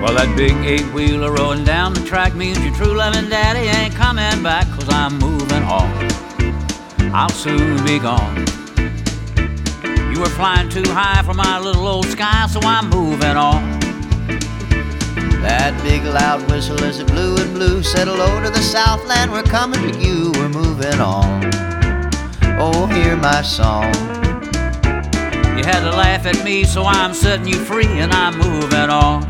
Well, that big eight-wheeler rolling down the track means your true loving daddy ain't coming back, 'cause I'm moving on. I'll soon be gone. You were flying too high for my little old sky, so I'm moving on. That big loud whistle as it blew and blew said hello to the Southland, we're coming to you, we're moving on. Oh, hear my song. You had to laugh at me, so I'm setting you free and I'm moving on.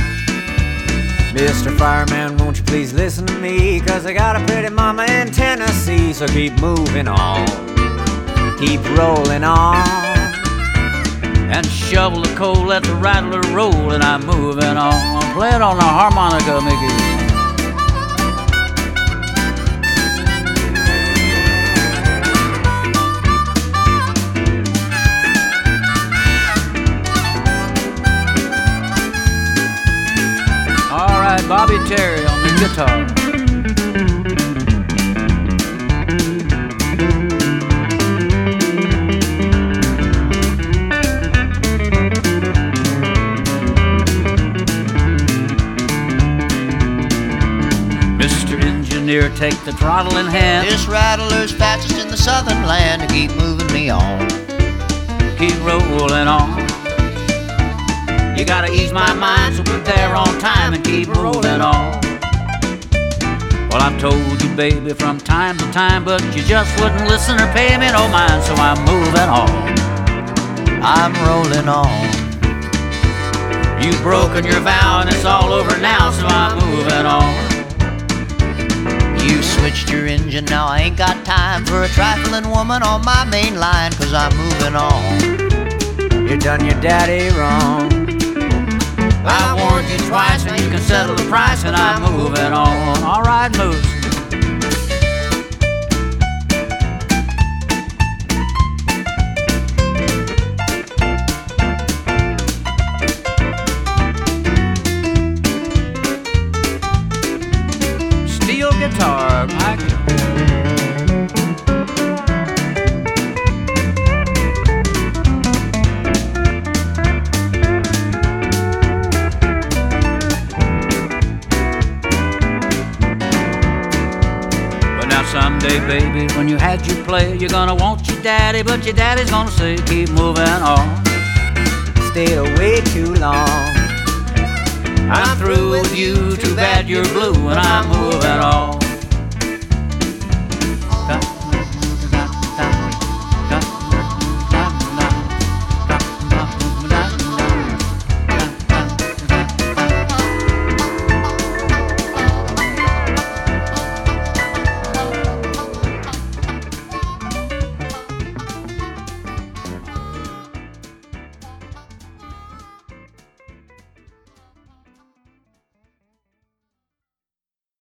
Mr. Fireman, won't you please listen to me, 'cause I got a pretty mama in Tennessee. So keep moving on, keep rolling on, and shovel the coal, let the rattler roll, and I'm moving on. Play it on the harmonica, Mickey. All right, Bobby Terry on the guitar. Mr. Engineer, take the throttle in hand. This rattler's fastest in the southern land to keep moving me on. Keep rolling on. You gotta ease my mind so we're there on time and keep rolling on. Well, I've told you, baby, from time to time, but you just wouldn't listen or pay me no mind, so I'm moving on. I'm rolling on. You've broken your vow and it's all over now, so I'm moving on. You switched your engine, now I ain't got time for a trifling woman on my main line, 'cause I'm moving on. you done your daddy wrong. I warned you twice and you can settle the price, and I'm moving on. All right, moose. Steel guitar, Mike. Someday, baby, when you had your play, you're gonna want your daddy, but your daddy's gonna say, keep moving on. Stayed away too long. I'm through with you, too bad you're blue, and I'm moving on.